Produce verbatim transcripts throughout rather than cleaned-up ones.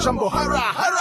ಶಂಭೋ ಹರ ಹರ.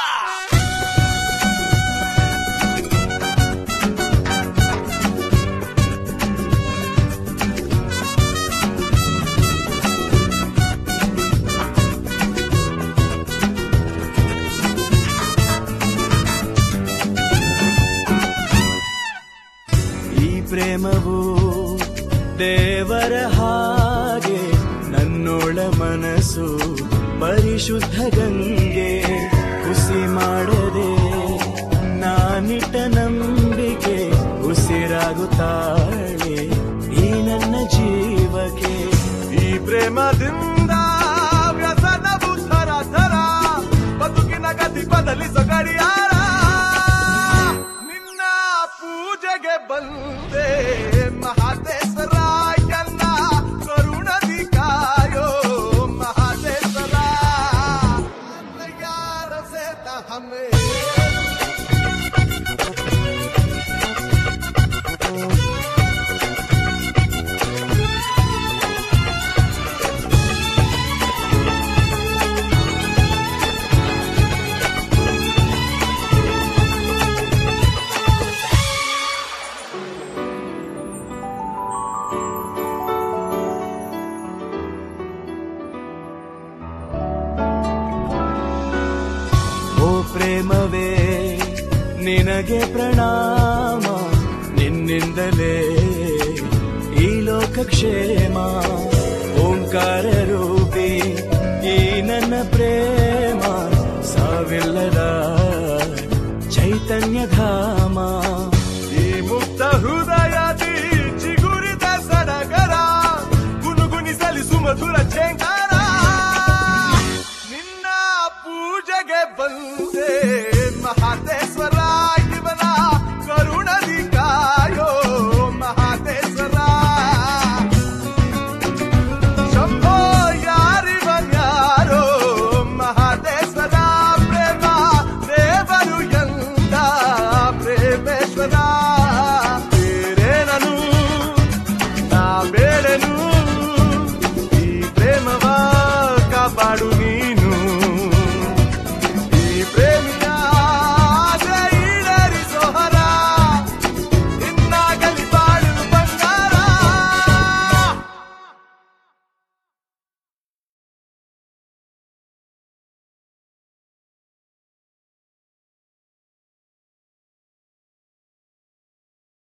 ಪ್ರೇಮವು ದೇವರ ಹಾಗೆ ನನ್ನೊಳ ಮನಸ್ಸು ಪರಿಶುದ್ಧ ಗಂಗೆ ಹುಸಿ ಮಾಡದೆ ನಾನಿಟ್ಟ ನಂಬಿಕೆ ಉಸಿರಾಗುತ್ತಾಳೆ ಈ ನನ್ನ ಜೀವಕ್ಕೆ. ಈ ಪ್ರೇಮದಿಂದ ವ್ಯಸನವು ಥರ ಥರ ಬದುಕಿನ ಗತಿ ಬದಲಿಸ ಗಡಿಯಾರ. ನಿನ್ನ ಪೂಜೆಗೆ ಬಂದೆ ಮಹಾದೇಶ್ವರ ಎಲ್ಲ ಕರುಣದಿ ಕಾಯೋ ಮಹಾದೇಶ್ವರ. ಯಾರ ಸೇತ ಹಮೇ ಪ್ರೇಮವೇ ನಿನಗೆ ಪ್ರಣಾಮ, ನಿನ್ನಿಂದಲೇ ಈ ಲೋಕಕ್ಷೇಮ. ಓಂಕಾರ ರೂಪಿ ಈ ನನ್ನ ಪ್ರೇಮ ಸಾವಿಲ್ಲದ ಚೈತನ್ಯ ಧಾಮ.